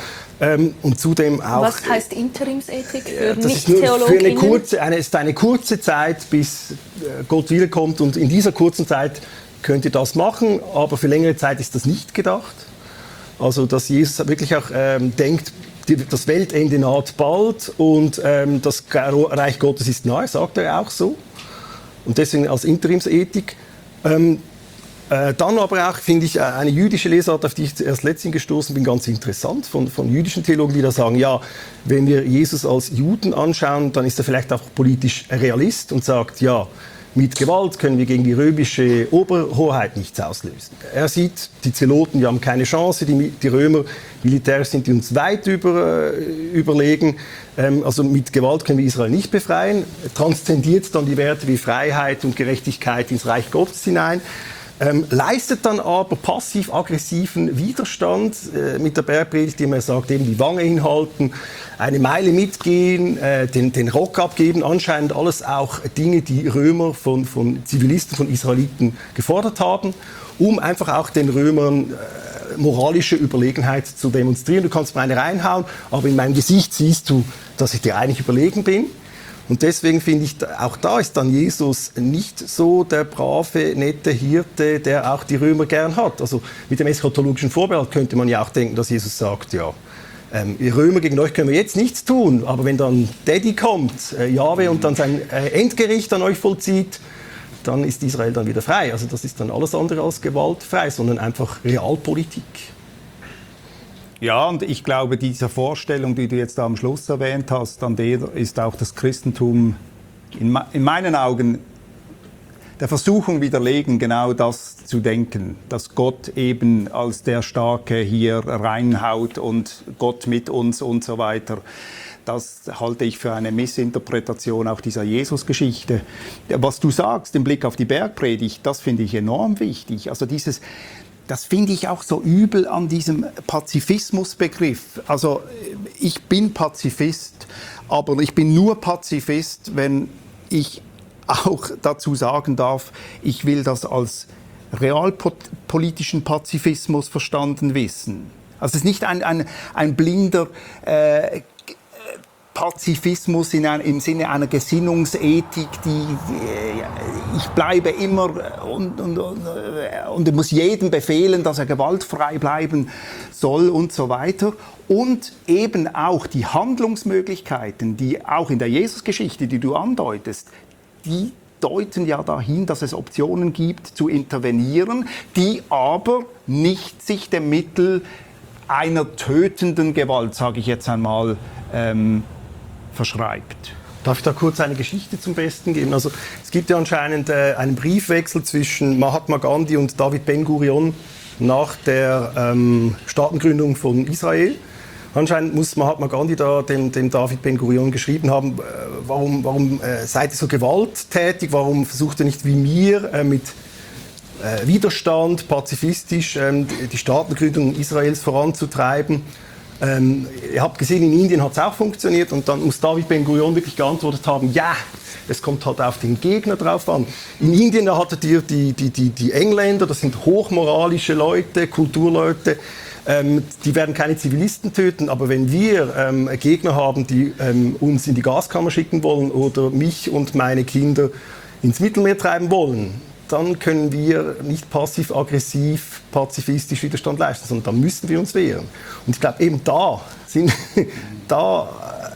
Und zudem auch... Was heißt Interimsethik für das ist nur für eine kurze, eine, ist eine kurze Zeit, bis Gott wiederkommt und in dieser kurzen Zeit könnt ihr das machen, aber für längere Zeit ist das nicht gedacht. Also dass Jesus wirklich auch ähm, denkt, das Weltende naht bald und ähm, das Reich Gottes ist nahe, sagt er auch so. Und deswegen als Interimsethik. Ähm, äh, dann aber auch, finde ich, eine jüdische Lesart, auf die ich erst letztens gestoßen bin, ganz interessant, von, von jüdischen Theologen, die da sagen, ja, wenn wir Jesus als Juden anschauen, dann ist er vielleicht auch politisch Realist und sagt, ja, mit Gewalt können wir gegen die römische Oberhoheit nichts auslösen. Er sieht, die Zeloten, die haben keine Chance, die, die Römer militärisch sind die uns weit über, äh, überlegen. Ähm, also mit Gewalt können wir Israel nicht befreien. Er transzendiert dann die Werte wie Freiheit und Gerechtigkeit ins Reich Gottes hinein. Ähm, leistet dann aber passiv-aggressiven Widerstand äh, mit der Bergpredigt, indem er sagt, eben die Wange hinhalten, eine Meile mitgehen, äh, den, den Rock abgeben, anscheinend alles auch Dinge, die Römer von, von Zivilisten, von Israeliten gefordert haben, um einfach auch den Römern äh, moralische Überlegenheit zu demonstrieren. Du kannst mir eine reinhauen, aber in meinem Gesicht siehst du, dass ich dir eigentlich überlegen bin. Und deswegen finde ich, auch da ist dann Jesus nicht so der brave, nette Hirte, der auch die Römer gern hat. Also mit dem eschatologischen Vorbehalt könnte man ja auch denken, dass Jesus sagt, ja, ähm, ihr Römer, gegen euch können wir jetzt nichts tun, aber wenn dann Daddy kommt, äh, Jahwe, und dann sein äh, Endgericht an euch vollzieht, dann ist Israel dann wieder frei. Also das ist dann alles andere als gewaltfrei, sondern einfach Realpolitik. Ja, und ich glaube, diese Vorstellung, die du jetzt am Schluss erwähnt hast, an der ist auch das Christentum in, in meinen Augen der Versuchung widerlegen, genau das zu denken, dass Gott eben als der Starke hier reinhaut und Gott mit uns und so weiter. Das halte ich für eine Missinterpretation auch dieser Jesus-Geschichte. Was du sagst im Blick auf die Bergpredigt, das finde ich enorm wichtig. Also dieses... Das finde ich auch so übel an diesem Pazifismusbegriff. Also ich bin Pazifist, aber ich bin nur Pazifist, wenn ich auch dazu sagen darf, ich will das als realpolitischen Pazifismus verstanden wissen. Also es ist nicht ein, ein, ein blinder äh, Pazifismus in ein, im Sinne einer Gesinnungsethik, die, die ich bleibe immer und, und, und, und muss jedem befehlen, dass er gewaltfrei bleiben soll und so weiter. Und eben auch die Handlungsmöglichkeiten, die auch in der Jesusgeschichte, die du andeutest, die deuten ja dahin, dass es Optionen gibt, zu intervenieren, die aber nicht sich dem Mittel einer tötenden Gewalt, sage ich jetzt einmal, ähm, verschreibt. Darf ich da kurz eine Geschichte zum Besten geben? Also, es gibt ja anscheinend äh, einen Briefwechsel zwischen Mahatma Gandhi und David Ben-Gurion nach der ähm, Staatengründung von Israel. Anscheinend muss Mahatma Gandhi da dem, dem David Ben-Gurion geschrieben haben, äh, warum, warum äh, seid ihr so gewalttätig, warum versucht ihr nicht wie mir äh, mit äh, Widerstand, pazifistisch ähm, die Staatengründung Israels voranzutreiben. Ähm, ihr habt gesehen, in Indien hat es auch funktioniert und dann muss David Ben-Gurion wirklich geantwortet haben, ja, es kommt halt auf den Gegner drauf an. In Indien, da hattet ihr die, die, die, die Engländer, das sind hochmoralische Leute, Kulturleute, ähm, die werden keine Zivilisten töten, aber wenn wir ähm, Gegner haben, die ähm, uns in die Gaskammer schicken wollen oder mich und meine Kinder ins Mittelmeer treiben wollen, dann können wir nicht passiv-aggressiv, pazifistisch Widerstand leisten, sondern da müssen wir uns wehren. Und ich glaube, eben da sind, da,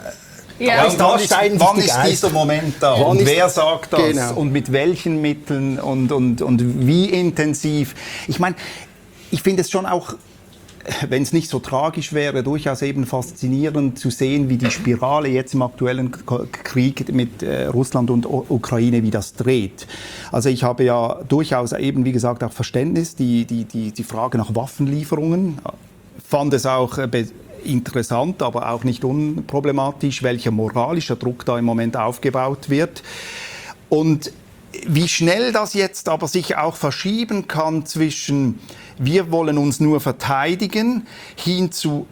ja. da, da steigen wann sich die ist Geister. dieser Moment da? Wann Und ist, wer sagt das? Genau. Und mit welchen Mitteln? Und, und, und wie intensiv? Ich meine, ich finde es schon auch, wenn es nicht so tragisch wäre, durchaus eben faszinierend zu sehen, wie die Spirale jetzt im aktuellen Krieg mit äh, Russland und U- Ukraine, wie das dreht. Also ich habe ja durchaus eben, wie gesagt, auch Verständnis, die, die, die, die Frage nach Waffenlieferungen, fand es auch äh, be- interessant, aber auch nicht unproblematisch, welcher moralischer Druck da im Moment aufgebaut wird. Und wie schnell das jetzt aber sich auch verschieben kann zwischen wir wollen uns nur verteidigen hin zu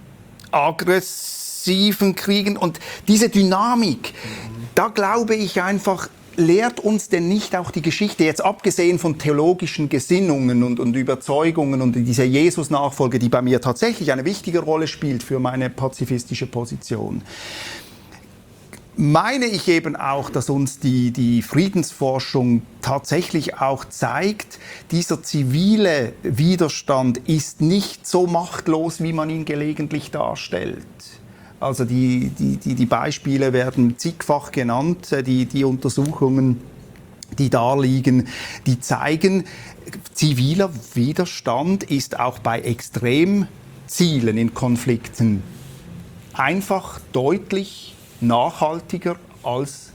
aggressiven Kriegen und diese Dynamik, da glaube ich einfach, lehrt uns denn nicht auch die Geschichte, jetzt abgesehen von theologischen Gesinnungen und, und Überzeugungen und dieser Jesus-Nachfolge, die bei mir tatsächlich eine wichtige Rolle spielt für meine pazifistische Position, meine ich eben auch, dass uns die, die Friedensforschung tatsächlich auch zeigt, dieser zivile Widerstand ist nicht so machtlos, wie man ihn gelegentlich darstellt. Also die, die, die, die Beispiele werden zigfach genannt, die, die Untersuchungen, die da liegen, die zeigen, ziviler Widerstand ist auch bei Extremzielen in Konflikten einfach deutlich nachhaltiger als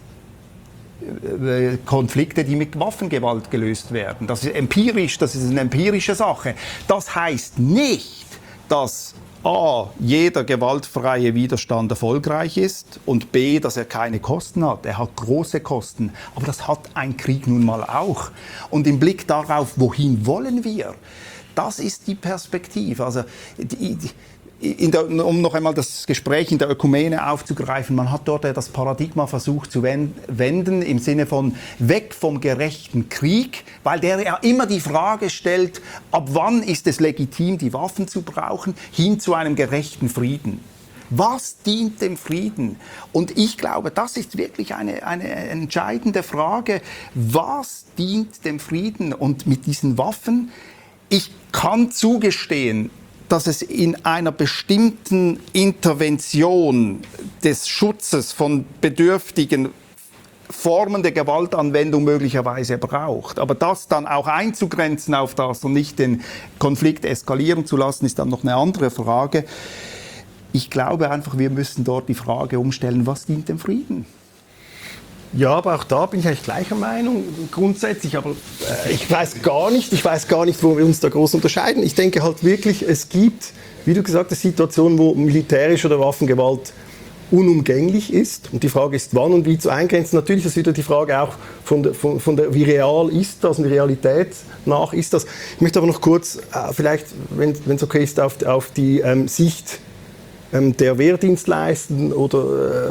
äh, Konflikte, die mit Waffengewalt gelöst werden. Das ist empirisch, das ist eine empirische Sache. Das heißt nicht, dass A, jeder gewaltfreie Widerstand erfolgreich ist und B, dass er keine Kosten hat. Er hat große Kosten, aber das hat ein Krieg nun mal auch. Und im Blick darauf, wohin wollen wir, das ist die Perspektive. Also die, die In der, um noch einmal das Gespräch in der Ökumene aufzugreifen, man hat dort das Paradigma versucht zu wenden im Sinne von weg vom gerechten Krieg, weil der ja immer die Frage stellt, ab wann ist es legitim, die Waffen zu brauchen, hin zu einem gerechten Frieden. Was dient dem Frieden? Und ich glaube, das ist wirklich eine, eine entscheidende Frage. Was dient dem Frieden? Und mit diesen Waffen, ich kann zugestehen, dass es in einer bestimmten Intervention des Schutzes von Bedürftigen Formen der Gewaltanwendung möglicherweise braucht. Aber das dann auch einzugrenzen auf das und nicht den Konflikt eskalieren zu lassen, ist dann noch eine andere Frage. Ich glaube einfach, wir müssen dort die Frage umstellen, was dient dem Frieden? Ja, aber auch da bin ich eigentlich gleicher Meinung grundsätzlich, aber äh, ich weiß gar nicht, ich weiß gar nicht, wo wir uns da groß unterscheiden. Ich denke halt wirklich, es gibt, wie du gesagt hast, Situationen, wo militärische oder Waffengewalt unumgänglich ist. Und die Frage ist, wann und wie zu eingrenzen. Natürlich ist wieder die Frage auch von der, von, von der, wie real ist das und die Realität nach ist das. Ich möchte aber noch kurz, äh, vielleicht, wenn es okay ist, auf, auf die ähm, Sicht ähm, der Wehrdienstleistenden oder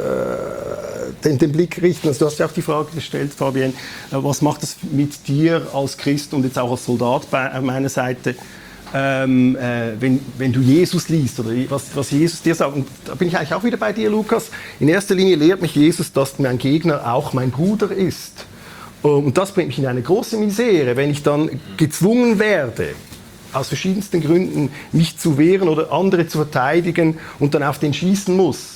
äh, den, den Blick richten. Also du hast ja auch die Frage gestellt, Fabienne, äh, was macht das mit dir als Christ und jetzt auch als Soldat bei äh, meiner Seite? ähm, äh, wenn, wenn du Jesus liest oder was, was Jesus dir sagt. Und da bin ich eigentlich auch wieder bei dir, Lukas. In erster Linie lehrt mich Jesus, dass mein Gegner auch mein Bruder ist. Und das bringt mich in eine große Misere, wenn ich dann gezwungen werde, aus verschiedensten Gründen mich zu wehren oder andere zu verteidigen und dann auf den schießen muss.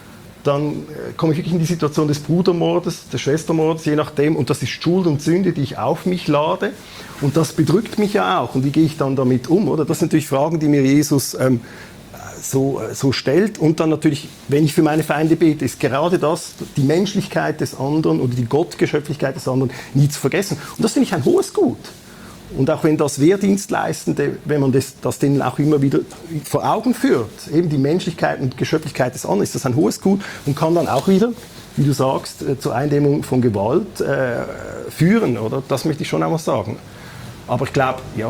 Dann komme ich wirklich in die Situation des Brudermordes, des Schwestermordes, je nachdem. Und das ist Schuld und Sünde, die ich auf mich lade. Und das bedrückt mich ja auch. Und wie gehe ich dann damit um? Oder? Das sind natürlich Fragen, die mir Jesus ähm, so, so stellt. Und dann natürlich, wenn ich für meine Feinde bete, ist gerade das, die Menschlichkeit des anderen oder die Gottgeschöpflichkeit des anderen nie zu vergessen. Und das finde ich ein hohes Gut. Und auch wenn das Wehrdienstleistende, wenn man das, das denen auch immer wieder vor Augen führt, eben die Menschlichkeit und Geschöpflichkeit des anderen, ist das ein hohes Gut und kann dann auch wieder, wie du sagst, äh, zur Eindämmung von Gewalt äh, führen, oder? Das möchte ich schon einmal sagen. Aber ich glaube, ja.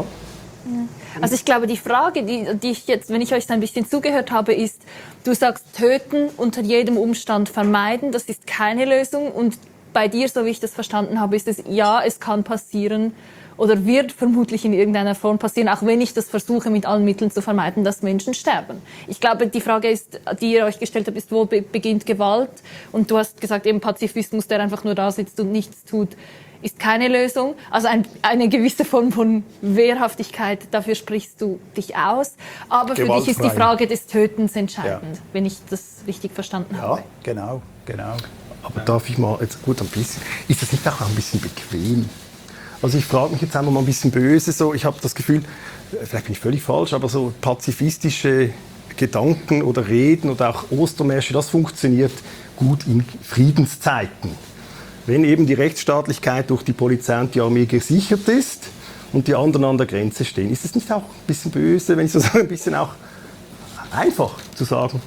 Also ich glaube, die Frage, die, die ich jetzt, wenn ich euch ein bisschen zugehört habe, ist, du sagst, töten, unter jedem Umstand vermeiden, das ist keine Lösung. Und bei dir, so wie ich das verstanden habe, ist es, ja, es kann passieren, oder wird vermutlich in irgendeiner Form passieren, auch wenn ich das versuche, mit allen Mitteln zu vermeiden, dass Menschen sterben. Ich glaube, die Frage, ist, die ihr euch gestellt habt, ist, wo be- beginnt Gewalt? Und du hast gesagt, eben Pazifismus, der einfach nur da sitzt und nichts tut, ist keine Lösung. Also ein, eine gewisse Form von Wehrhaftigkeit, dafür sprichst du dich aus. Aber für dich ist die Frage des Tötens entscheidend, ja. Wenn ich das richtig verstanden ja, habe. Ja, genau, genau. Aber darf ich mal, jetzt gut ein bisschen, ist das nicht auch ein bisschen bequem? Also ich frage mich jetzt einmal mal ein bisschen böse, so, ich habe das Gefühl, vielleicht bin ich völlig falsch, aber so pazifistische Gedanken oder Reden oder auch Ostermärsche, das funktioniert gut in Friedenszeiten. Wenn eben die Rechtsstaatlichkeit durch die Polizei und die Armee gesichert ist und die anderen an der Grenze stehen, ist es nicht auch ein bisschen böse, wenn ich so sage, ein bisschen auch einfach zu sagen?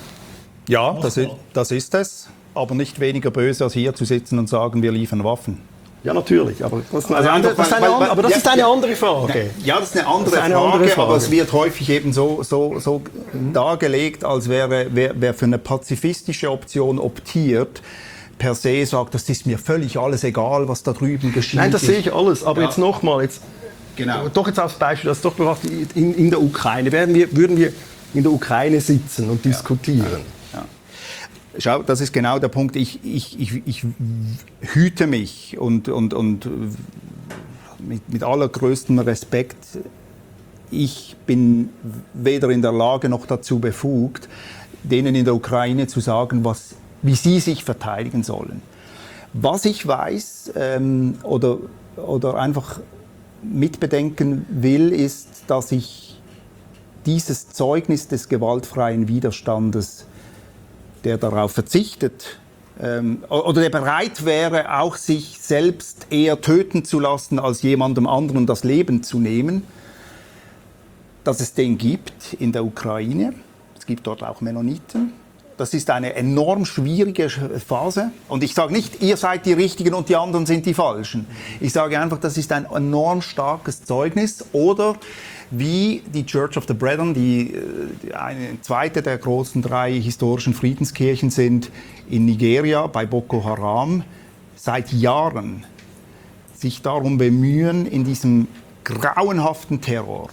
Ja, das ist, das ist es, aber nicht weniger böse, als hier zu sitzen und sagen, wir liefern Waffen. Ja, natürlich, aber das ist eine, Also andere, das ist eine, weil, weil, aber das ja, ist eine andere Frage. Ja, das ist eine andere, ist eine Frage, andere Frage, aber es wird häufig eben so, so, so mhm. dargelegt, als wäre, wer, wer für eine pazifistische Option optiert, per se sagt, das ist mir völlig alles egal, was da drüben geschieht. Nein, das sehe ich alles, aber ja. Jetzt nochmal, jetzt, genau. doch jetzt als Beispiel, das doch betrachtet, in, in der Ukraine, werden wir, würden wir in der Ukraine sitzen und diskutieren. Ja. Schau, das ist genau der Punkt. Ich, ich, ich, ich hüte mich und, und, und mit, mit allergrößtem Respekt, ich bin weder in der Lage noch dazu befugt, denen in der Ukraine zu sagen, was, wie sie sich verteidigen sollen. Was ich weiß ähm, oder, oder einfach mitbedenken will, ist, dass ich dieses Zeugnis des gewaltfreien Widerstandes, der darauf verzichtet ähm, oder der bereit wäre, auch sich selbst eher töten zu lassen, als jemandem anderen das Leben zu nehmen, dass es den gibt in der Ukraine. Es gibt dort auch Mennoniten. Das ist eine enorm schwierige Phase. Und ich sage nicht, ihr seid die Richtigen und die anderen sind die Falschen. Ich sage einfach, das ist ein enorm starkes Zeugnis. Oder wie die Church of the Brethren, die, die eine zweite der großen drei historischen Friedenskirchen sind, in Nigeria bei Boko Haram, seit Jahren sich darum bemühen, in diesem grauenhaften Terror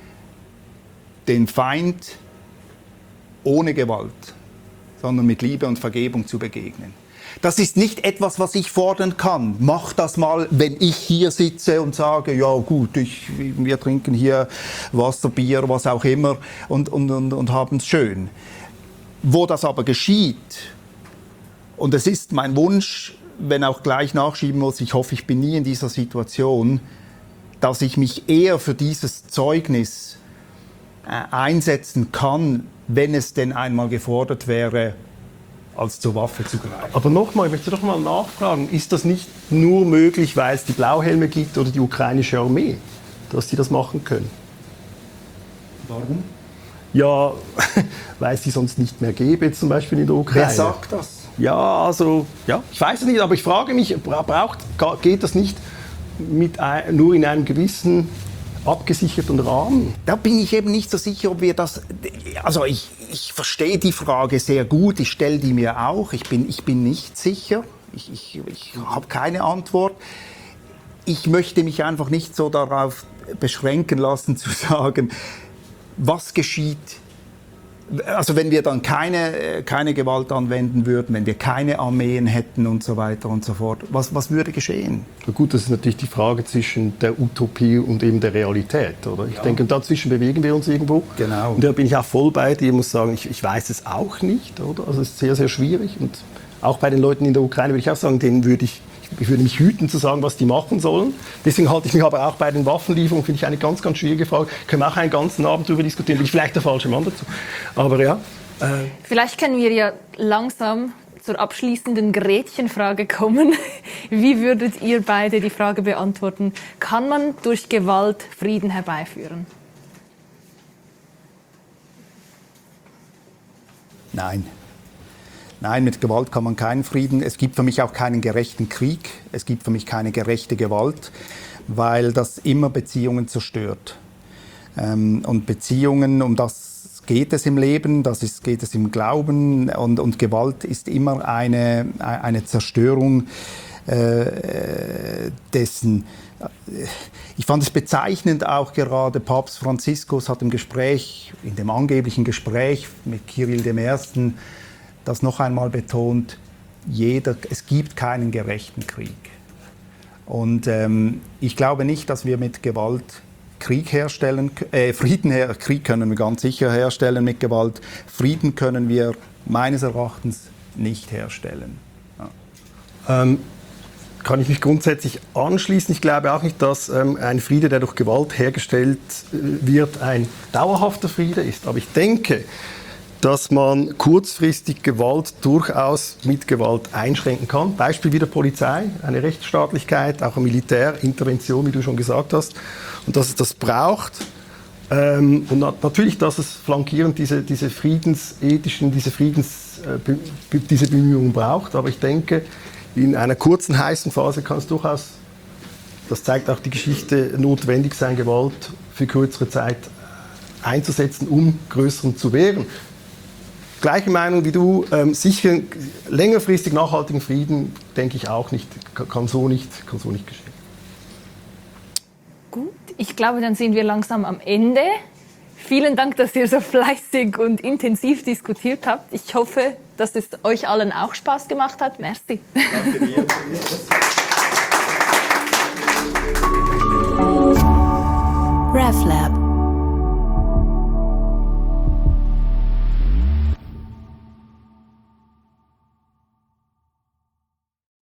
den Feind ohne Gewalt, sondern mit Liebe und Vergebung zu begegnen. Das ist nicht etwas, was ich fordern kann. Mach das mal, wenn ich hier sitze und sage, ja gut, ich, wir trinken hier Wasser, Bier, was auch immer und, und, und, und haben es schön. Wo das aber geschieht, und es ist mein Wunsch, wenn auch gleich nachschieben muss, ich hoffe, ich bin nie in dieser Situation, dass ich mich eher für dieses Zeugnis äh, einsetzen kann, wenn es denn einmal gefordert wäre, als zur Waffe zu greifen. Aber nochmal, ich möchte doch mal nachfragen, ist das nicht nur möglich, weil es die Blauhelme gibt oder die ukrainische Armee, dass die das machen können? Warum? Ja, weil es die sonst nicht mehr gäbe, zum Beispiel in der Ukraine. Wer sagt das? Ja, also, ja, ich weiß es nicht, aber ich frage mich, braucht, geht das nicht mit ein, nur in einem gewissen abgesicherten Rahmen? Da bin ich eben nicht so sicher, ob wir das... Also ich, ich verstehe die Frage sehr gut, ich stelle die mir auch. Ich bin, ich bin nicht sicher, ich, ich, ich habe keine Antwort. ich möchte mich einfach nicht so darauf beschränken lassen, zu sagen, was geschieht, also wenn wir dann keine, keine Gewalt anwenden würden, wenn wir keine Armeen hätten und so weiter und so fort, was, was würde geschehen? Na gut, das ist natürlich die Frage zwischen der Utopie und eben der Realität, oder? Ich ja. denke, dazwischen bewegen wir uns irgendwo. Genau. Und da bin ich auch voll bei dir. Ich muss sagen, ich, ich weiß es auch nicht, oder? Also es ist sehr, sehr schwierig. Und auch bei den Leuten in der Ukraine würde ich auch sagen, denen würde ich Ich würde mich hüten zu sagen, was die machen sollen. Deswegen halte ich mich aber auch bei den Waffenlieferungen, finde ich eine ganz, ganz schwierige Frage. Können wir auch einen ganzen Abend darüber diskutieren. Bin ich vielleicht der falsche Mann dazu. Aber ja. Äh Vielleicht können wir ja langsam zur abschließenden Gretchenfrage kommen. Wie würdet ihr beide die Frage beantworten? Kann man durch Gewalt Frieden herbeiführen? Nein. Nein, mit Gewalt kann man keinen Frieden. Es gibt für mich auch keinen gerechten Krieg. Es gibt für mich keine gerechte Gewalt, weil das immer Beziehungen zerstört. Ähm, und Beziehungen, um das geht es im Leben, das ist, geht es im Glauben. Und, und Gewalt ist immer eine, eine Zerstörung äh, dessen. Ich fand es bezeichnend auch gerade, Papst Franziskus hat im Gespräch, in dem angeblichen Gespräch mit Kyrill dem Ersten, das noch einmal betont, jeder, es gibt keinen gerechten Krieg. Und ähm, ich glaube nicht, dass wir mit Gewalt Krieg herstellen, äh, Frieden her, Krieg können wir ganz sicher herstellen mit Gewalt. Frieden können wir meines Erachtens nicht herstellen. Ja. Ähm, kann ich mich grundsätzlich anschließen. Ich glaube auch nicht, dass ähm, ein Friede, der durch Gewalt hergestellt äh, wird, ein dauerhafter Friede ist. Aber ich denke, dass man kurzfristig Gewalt durchaus mit Gewalt einschränken kann. Beispiel wie der Polizei, eine Rechtsstaatlichkeit, auch eine Militärintervention, wie du schon gesagt hast. Und dass es das braucht. Ähm, und na- natürlich, dass es flankierend diese, diese friedensethischen, diese, Friedens, äh, be- diese Bemühungen braucht. Aber ich denke, in einer kurzen, heißen Phase kann es durchaus, das zeigt auch die Geschichte, notwendig sein, Gewalt für kürzere Zeit einzusetzen, um Größeren zu wehren. Gleiche Meinung wie du, ähm, sicher längerfristig nachhaltigen Frieden, denke ich auch nicht, kann so nicht, kann so nicht geschehen. Gut, ich glaube, dann sind wir langsam am Ende. Vielen Dank, dass ihr so fleißig und intensiv diskutiert habt. Ich hoffe, dass es euch allen auch Spaß gemacht hat. Merci. Danke dir. RefLab.